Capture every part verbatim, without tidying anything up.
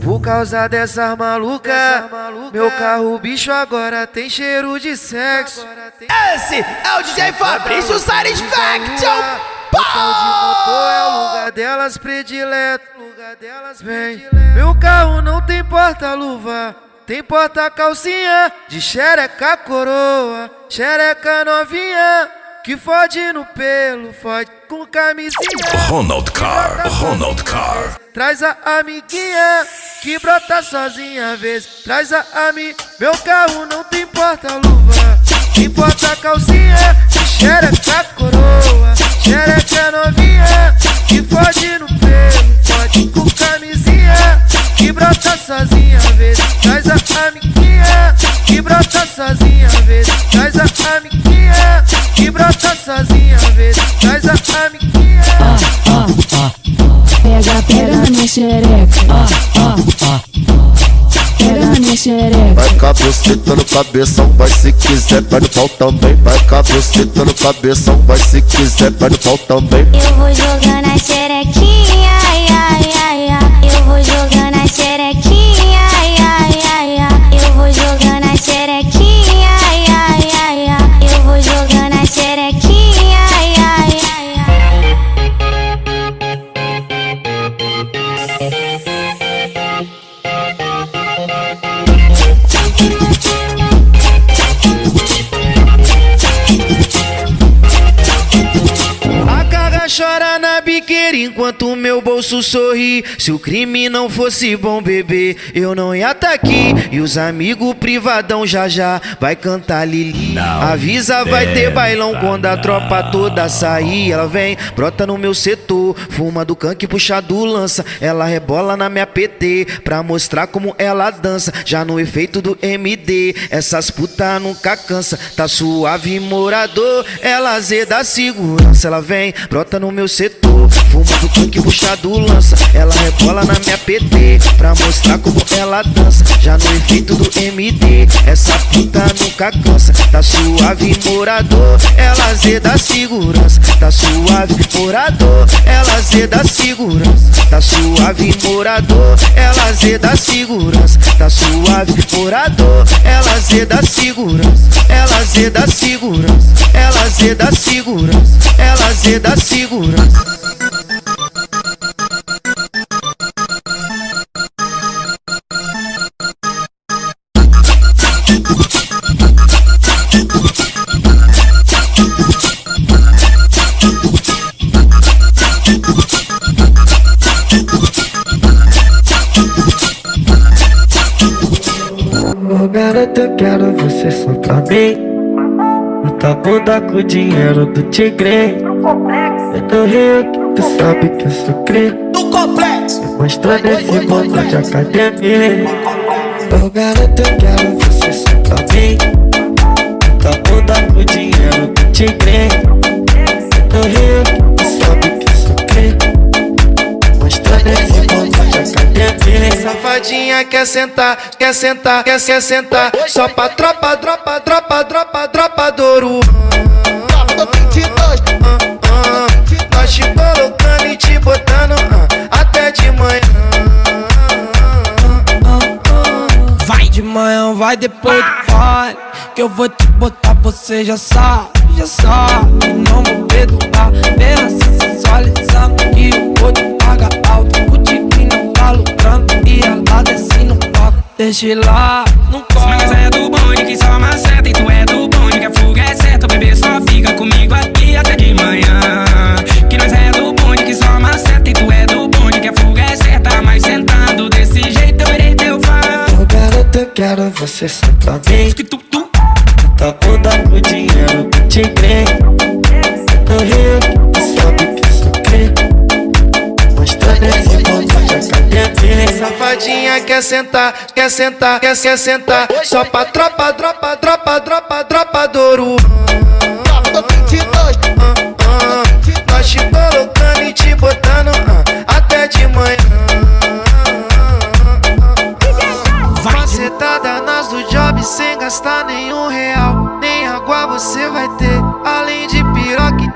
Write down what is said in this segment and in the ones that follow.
Por causa dessas malucas, meu carro bicho agora tem cheiro de sexo. Esse é o D J Fabrício Satisfaction. O tal de motor é o lugar delas predileto. Vem, meu carro não tem porta-luva, tem porta-calcinha de xereca coroa, xereca novinha, que fode no pelo, fode com camisinha. Ronald Car, Ronald Car. Traz a amiguinha que brota sozinha, às vezes traz a ami. Meu carro não tem porta-luva, tem porta-calcinha de xereca coroa, xereca novinha, que fode no pelo, fode com camisinha, que brota sozinha, às vezes traz a amiguinha que brota sozinha, às vezes traz a amiguinha que brota sozinha, às vezes traz a amiguinha. Ah, ah, ah. Pega, pega na minha xereca. Ah, ah, ah. Pega na minha xereca. Vai cabuceta no cabeção, vai se quiser, vai no pau também. Vai cabuceta no cabeção, vai se quiser, vai no pau também. Eu vou jogando a xerequinha, ai, ai, ai, ai. Eu vou jogando a xerequinha, ai, ai, ai, ai. Eu vou jogando a xerequinha, ai, ai, ai, ai. Eu vou jogando a xerequinha, ai, ai, ai, ai. A cara chora na biqueira enquanto o meu bolso sorri. Se o crime não fosse bom, bebê, eu não ia tá aqui. E os amigos privadão já já vai cantar Lili. Avisa, vai ter bailão quando a tropa toda sair. Ela vem, brota no meu setor, fuma do canque, puxa do lança. Ela rebola na minha P T pra mostrar como ela dança. Já no efeito do M D, essas puta nunca cansa. Tá suave, morador, ela azeda segurança. Ela vem, brota no meu setor, fuma do canque, puxa do lança. Ela rebola na minha P T pra mostrar como ela dança. Já no efeito do M D, essa puta nunca cansa. Tá suave, morador, ela azeda segurança. Tá suave, morador, ela azeda segurança. Tá suave, morador, ela azeda segurança. Tá suave, morador, ela azeda segurança. Ela azeda segurança, ela azeda segurança, ela azeda segurança. Ô garota, eu quero você só pra mim. Muita bunda com o dinheiro do tigre. Eu tô rio que tu sabe que eu sou cri. Do complexo. Mostrando esse mundo de academia. Ô garota, eu quero você só pra mim. Muita bunda com o dinheiro do tigre. Eu tô rio que tu sabe que eu sou cri. Mostrando esse mundo de academia. Safadinha quer sentar, quer sentar, quer, quer sentar. Só pra tropa, dropa, dropa, dropa, dropa Douro. Nós te colocando e te botando até de manhã. Vai de manhã, vai depois do pai, que eu vou te botar, você já sabe, já sabe. Não vou perdoar, bem assim sensualizando. E eu vou te pagar alto, o tigre não tá lucrando. E ela desce no palco, deixa lá, não corre. Mas é do bonde que só maceta, e tu é do bonde que a fuga é certa. O bebê só fica comigo aqui até de manhã. Que nós é do bonde que só maceta, e tu é do bonde que a fuga é certa. Mas sentando desse jeito eu irei teu fã. Ô garota, eu quero você só pra mim. Tá bunda com o dinheiro do tigre. No rio, tu sabe que eu sou cri. Mostrando esse mundo de academia. Safadinha quer sentar, quer sentar, quer, quer sentar. Só pra tropa, dropa, dropa, dropa, dropa Douro. Nós te colocando e te botando até de manhã. Macetada nas do job sem gastar nenhum real. Nem água você vai ter, além de piroca e tchau.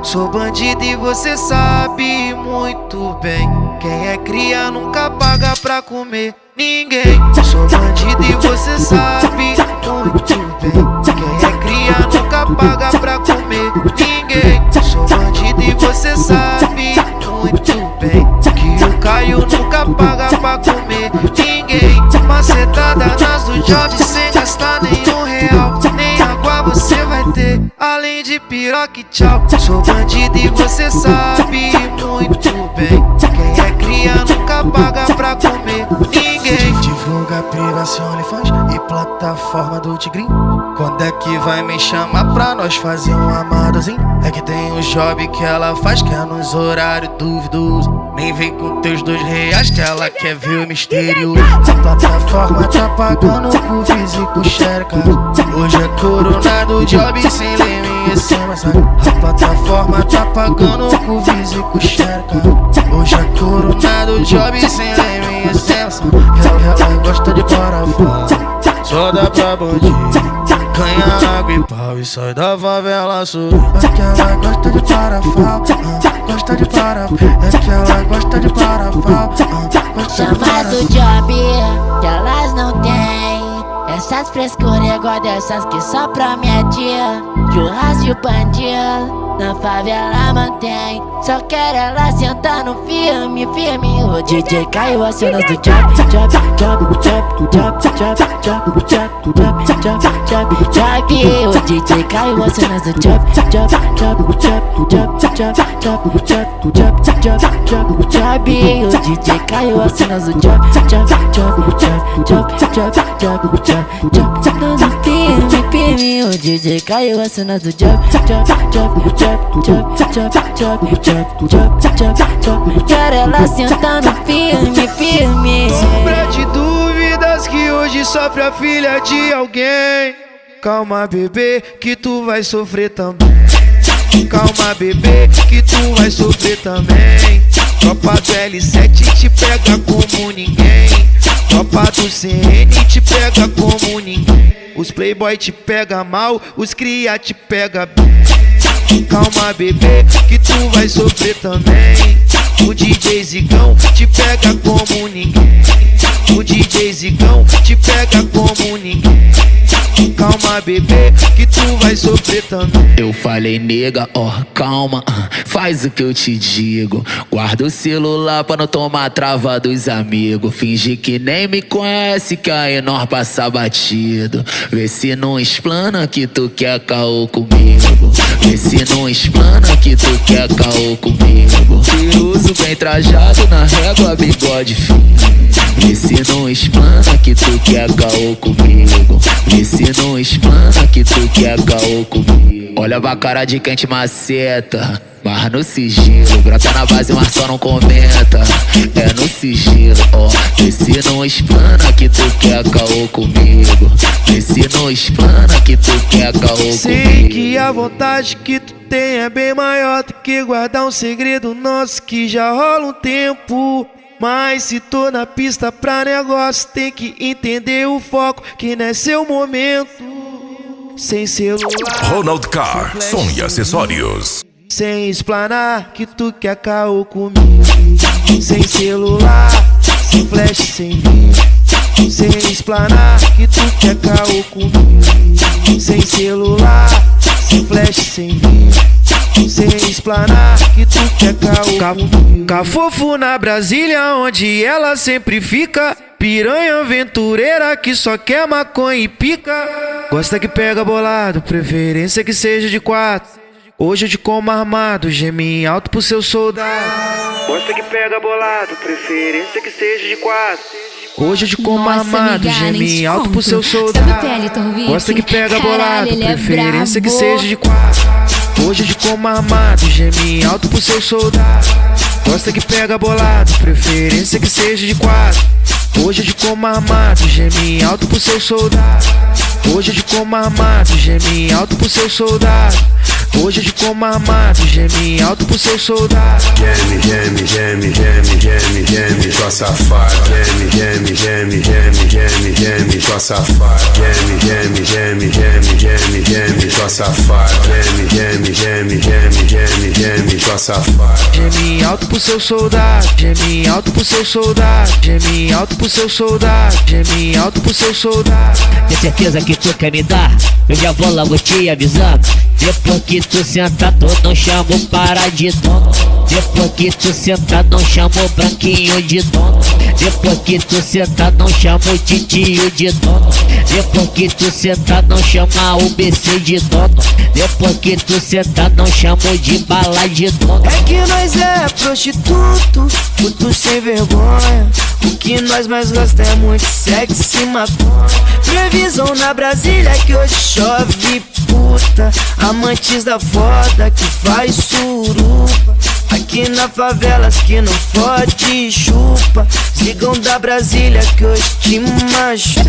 Sou bandido e você sabe muito bem. Quem é cria nunca paga pra comer ninguém. Sou bandido e você sabe muito bem. Quem é cria nunca paga pra comer ninguém. Sou bandido e você sabe muito bem que o Caio nunca paga pra comer ninguém. Macetada nas do job sem gastar nenhum real. Nem água você vai ter, além de piroca e tchau. Sou bandido e você sabe muito bem. Quem é cria nunca paga pra comer ninguém. Divulga privação, OnlyFans e plataforma do Tigrinho. Quando é que vai me chamar pra nós fazer um amadozinho? É que tem o job que ela faz que é nos horários duvidosos. Nem vem com teus dois reais que ela quer ver o mistério. A plataforma tá pagando com físico xereca. Hoje é coronado, job sem leme e sem massagem. A plataforma tá pagando com físico xereca. Hoje é coronado, job sem leme e sem massagem. Ela, ela gosta de parafuso, só dá pra bandido. Ganha água e pau e sai da favela sorrindo. É que ela gosta de parafal, uh, gosta de parafal. É que ela gosta de parafal, uh, gosta Chama de parafal. do job que elas não têm. Essas frescuras igual dessas que só promete. Churrasco e bandido na favela mantém. Só quero ela sentando firme, firme. O D J caiu as cenas do job, job, job, job, job, job, job, job, job, job, job, job. O D J caiu as cenas do job, job, job, job, job, job, job, job, job, job, job, job. O D J caiu as cenas do job, job, job, job, job, job, job, job, job, job, firme, firme. O D J caiu as cenas do job, job, job, job, job, job, job, job, job, job, job. Quero ela sentando firme, firme. Sombra de dúvidas que hoje sofre a filha de alguém. Calma, bebê, que tu vai sofrer também. Calma, bebê, que tu vai sofrer também. Tropa do L sete te pega como ninguém. Tropa do C N te pega como ninguém. Os playboy te pega mal, os cria te pega bem. Calma, bebê, que tu vai sofrer também. O D J Zigão te pega como ninguém. O D J Zigão te pega como ninguém. Calma, bebê, que tu vai sofrer também. Eu falei, nega, ó, oh, calma, faz o que eu te digo. Guarda o celular pra não tomar trava dos amigos. Finge que nem me conhece, que aí nós passa batido. Vê se não explana que tu quer caô comigo. Vê se não explana que tu quer caô comigo. Piruso bem trajado na régua, bigode fino. Vê se não explana que tu quer caô comigo. Vê se não explana que tu quer caô comigo. Olha pra cara de quem te maceta, mas no sigilo. Brota na base, mas só não comenta. É no sigilo, ó. Vê se não explana que tu quer caô comigo. Vê se não explana que tu quer caô comigo. Sei que a vontade que tu tem é bem maior do que guardar um segredo nosso que já rola um tempo. Mas se tô na pista pra negócio, tem que entender o foco, que não é seu momento. Sem celular, Ronald Car, som e acessórios. sem explanar que tu quer caô comigo. Sem celular, sem flash, sem vídeo. Sem explanar que tu quer caô comigo. Sem celular, sem flash, sem vídeo. Sem explanar que tu quer caô comigo. Cafofo na Brasília, onde ela sempre fica. Piranha aventureira que só quer maconha e pica. Gosta que pega bolado, preferência que seja de quatro. Hoje eu te como armado, geme alto pro seu soldado. Gosta que pega bolado, preferência que seja de quatro. Hoje eu te como armado, geme alto pro seu soldado. Gosta que pega bolado, preferência que seja de quatro. Hoje eu te como armado, geme alto pro seu soldado. Gosta que pega bolado, preferência que seja de quatro. Hoje eu te como armado, geme alto pro seu soldado. Hoje eu te como armado, geme alto pro seu soldado. Hoje eu te como armado, geme alto pro seu soldado. Geme, geme, geme, geme, geme, geme, sua safada. Geme, geme, geme, geme, geme, geme, sua safada. Geme, geme, geme, geme, geme, geme, sua tua safada. Geme, geme, geme, geme, geme, geme, tua safada. Geme alto pro seu soldado, geme alto pro seu soldado, geme alto pro seu soldado, geme alto pro seu soldado. Tem certeza que tu quer me dar? Eu já vou logo te avisando. Depois que tu sentar, tu não chama o para de dono. Depois que tu sentar, não chama o branquinho de dono. Depois que tu sentar, não chama o titio de dono. Depois que tu sentar, não chama o B C de dono. Depois que tu sentar, não chama o de bala de dono. É que nós é prostituto, puto sem vergonha. O que nós mais gostamos é muito sexo e maconha. Previsão na Brasília que hoje chove puta. Amantes da foda que faz suruba. Aqui na favelas que não fode e chupa. Sigam da Brasília que hoje te machuca.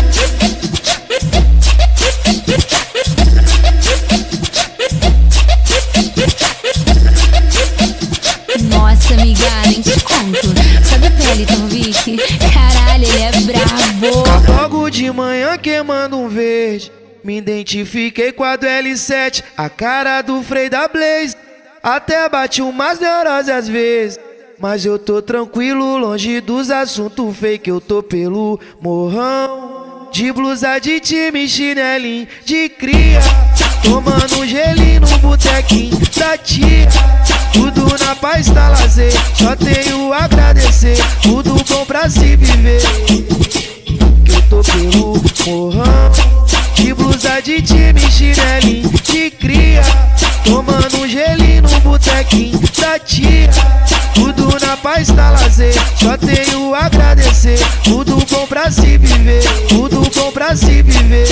Nossa, amiga, nem te conto. Sabe o Peliton Vick? Caralho, ele é brabo. Logo de manhã queimando um verde, me identifiquei com a do L sete, a cara do Frei da Blaze. Até bate umas neuroses às vezes, mas eu tô tranquilo, longe dos assuntos fake. Eu tô pelo morrão, de blusa de time, chinelinho de cria, tomando um gelinho no botequinho da tia. Tudo na paz tá lazer, só tenho a agradecer. Tudo bom pra se viver, que eu tô pelo morrão, de blusa de time, chinelinho de cria, tomando um gelinho no botequinho da tia. Tudo na paz tá lazer, só tenho a agradecer. Tudo bom pra se viver, tudo bom pra se viver.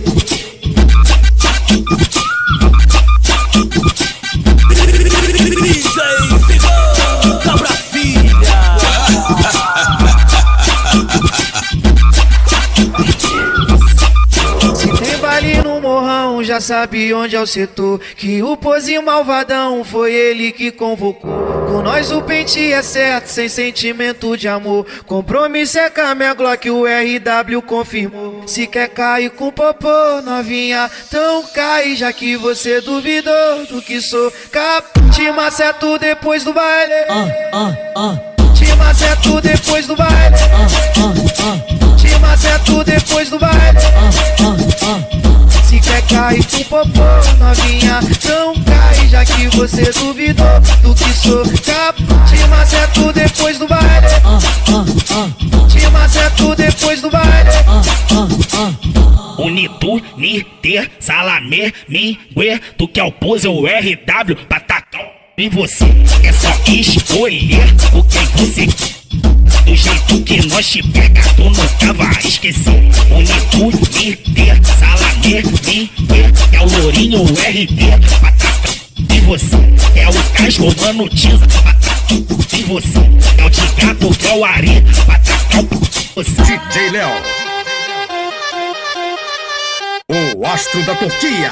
Se tem baile no morrão, já sabe onde é o setor. Que o pozinho malvadão foi ele que convocou. Com nós o pente é certo, sem sentimento de amor. Compromisso é com a minha Glock, o R W confirmou. Se quer cair com popô, novinha, então cai. Já que você duvidou do que sou capaz. Te maceto depois do baile, uh, uh, uh. Te maceto depois do baile, uh, uh, uh. Te maceto depois do baile, uh, uh, uh. Se quer cair com popô, novinha, então cai. Já que você duvidou do que sou capaz. Te maceto depois do baile, uh, uh, uh. Te maceto depois do baile, uh, uh, uh. Unitu, Niter, Salamé, Mingue, tu quer o pose ou R W pra tacar em você. É só escolher o que você quer. Do jeito que nós te pega, tu nunca vai esquecer. Unitu, Niter, Salamé, Mingue, é o lourinho, o R D pra tacar em você. É o casco, mano, Tiza pra tacar em você. É o Tigato, que é o Ari pra tacar você. D J Léo, o astro da Turquia.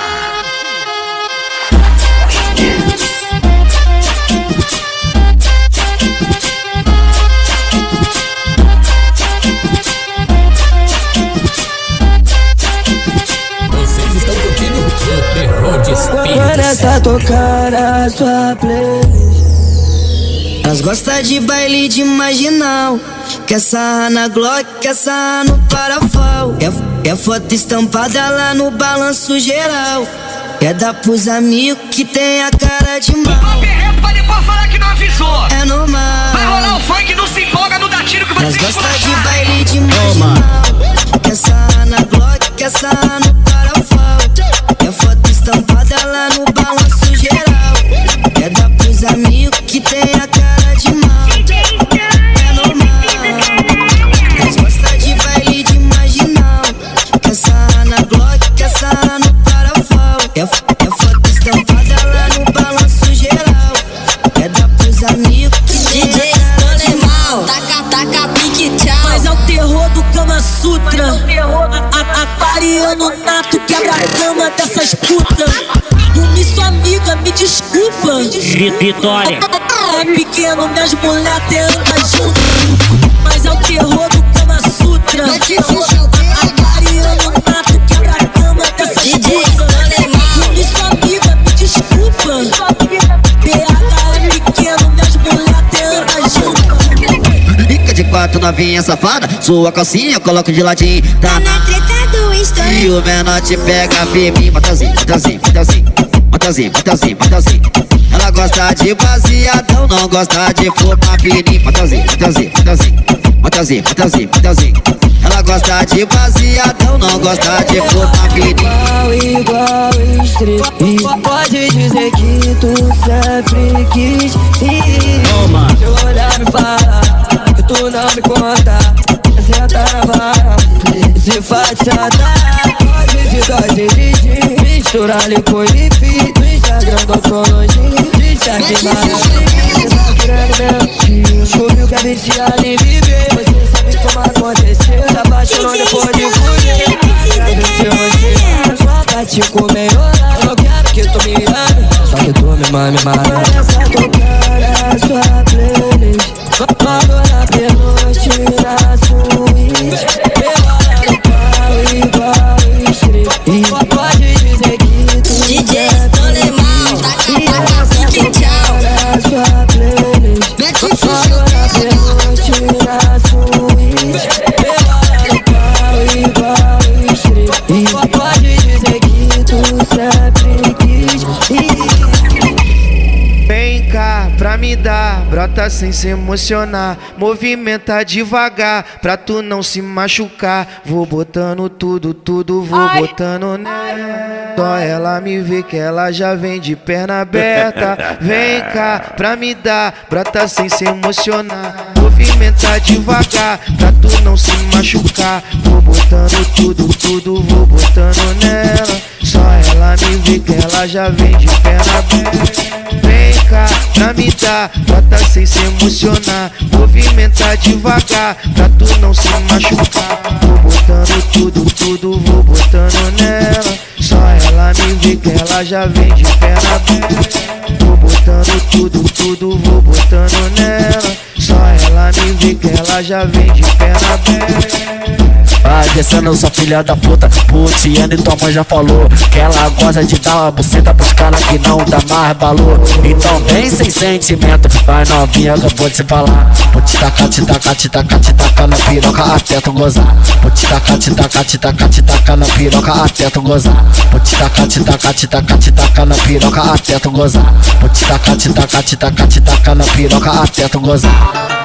Vocês estão curtindo o terror de espírito. Quando essa tocar na sua playlist, elas gostam de baile de marginal. Quer sarrar na Glock, quer sarrar no parafal. Quer, quer foto estampada lá no balanço geral. Quer dar pros amigos que tem a cara de mal. O pop é reto pra depois falar que não avisou. É normal. Vai rolar o funk, não se empolga, não dá tiro que você elas gostam de baile de marginal. Quer sarrar na Glock, quer sarrar no parafal. Quer foto estampada lá no balanço geral. Quer dar pros amigos que tem a cara de mal. É foto estampada lá no balanço geral. É dar pros amigos que D J Stonemal. Taca, taca, pique, tchau. Mas é o terror do Kama Sutra. Aquariano nato, quebra a cama dessas putas. Rumi sua amiga, me desculpa. Vitória. É pequeno, minhas mulheres andam junto. Mas é o terror do Kama Sutra. Aquariano nato, quebra a cama dessas putas. novinha safada, sua calcinha eu coloco de ladinho. Tá na treta do story. E o menor te pega firme. Motelzinho, motelzinho, motelzinho. Motelzinho, motelzinho, motelzinho. Ela gosta de baseadão, não gosta de fumar fininho. Motelzinho, motelzinho, motelzinho. Motelzinho, motelzinho, motelzinho. Ela gosta de baseadão, não gosta de fumar fininho. Igual, igual street. Pode dizer que tu sempre quis ir. Se eu olhar me falar que tu não me conta, senta na vara, se faz sentar. Dose, dose de gin, mistura licor e fim. No Instagram eu tô longinho, de cheque maravilha. Você tá querendo mesmo? Descobriu que é viciado em viver. Você sabe como aconteceu, se apaixonou depois de fuder. Agradecer você, sua vontade de comer. Eu não quero que tu me ame, só que tu me mame, mame. Essa tocando a sua playlist, logo na pernoite na suíte. Eu no pau igual street. Pode dizer que tu D J Stolemão, taca, fique tchau. Na sua playlist, logo na pernoite na suíte. Eu no pau igual street. Pode dizer que tu sempre quis ir. Vem cá pra me dar, brota sem se emocionar. Movimenta devagar, pra tu não se machucar. Vou botando tudo, tudo, vou ai, botando nela. Só ela me vê que ela já vem de perna aberta. Vem cá pra me dar, brota sem se emocionar. Movimenta devagar, pra tu não se machucar. Vou botando tudo, tudo, vou botando nela. Só ela me vê que ela já vem de perna aberta. Vem cá pra me dar, brota sem se emocionar. Movimenta devagar, pra tu não se machucar. Vou botando tudo, tudo, vou botando nela. Só ela me vê que ela já vem de perna aberta. Vou botando tudo, tudo, vou botando nela. Só ela me vê que ela já vem de perna aberta. Vai descendo, sua filha da puta, putiana e tua mãe já falou que ela gosta de dar uma buceta pros caras que não dá mais valor. Então vem sem sentimento, vai novinha, acabou de se falar. Vou te tacar, te tacar, te tacar, te tacar na piroca até tu gozar. Vou te tacar, te tacar, te tacar, te tacar na piroca até tu gozar. Vou te tacar, te tacar, te tacar, te tacar na piroca até tu gozar. Vou te tacar, te tacar, te tacar, te tacar na piroca até tu gozar.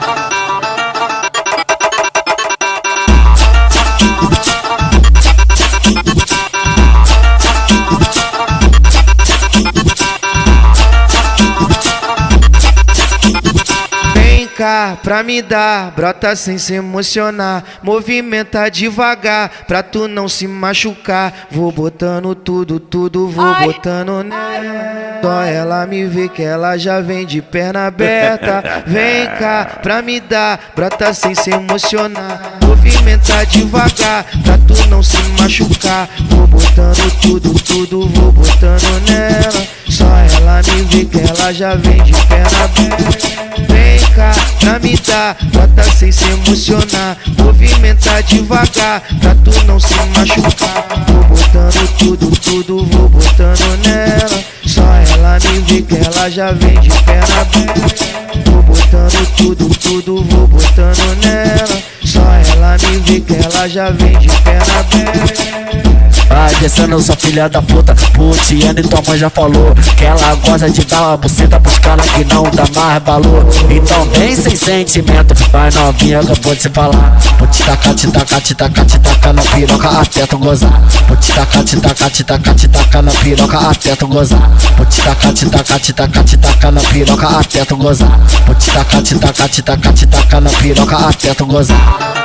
Cá pra me dar, brota sem se emocionar. Movimenta devagar, pra tu não se machucar. Vou botando tudo, tudo, vou ai, botando nela. Só ela me vê que ela já vem de perna aberta. Vem cá pra me dar, brota sem se emocionar. Movimenta devagar, pra tu não se machucar. Vou botando tudo, tudo, vou botando nela. Só ela me vê que ela já vem de perna aberta. Vem cá pra me dar, brota sem se emocionar. Movimenta devagar, pra tu não se machucar. Vou botando tudo, tudo, vou botando nela. Só ela me vê que ela já vem de perna aberta. Vou botando tudo, tudo, vou botando nela. Só ela me vê que ela já vem de perna aberta. Vai descendo, sua filha da puta, putiana e tua mãe já falou que ela gosta de dar uma buceta pros caras que não dá mais valor. Então vem sem sentimento, vai novinha, acabou de se falar. Vou te tacar, te tacar, te tacar, te tacar na piroca até tu gozar. Vou te tacar, te tacar, te tacar, te tacar na piroca até tu gozar. Vou te tacar, te tacar, te tacar, te tacar na piroca até tu gozar. Vou te tacar, te tacar, te tacar, te tacar na piroca até tu gozar.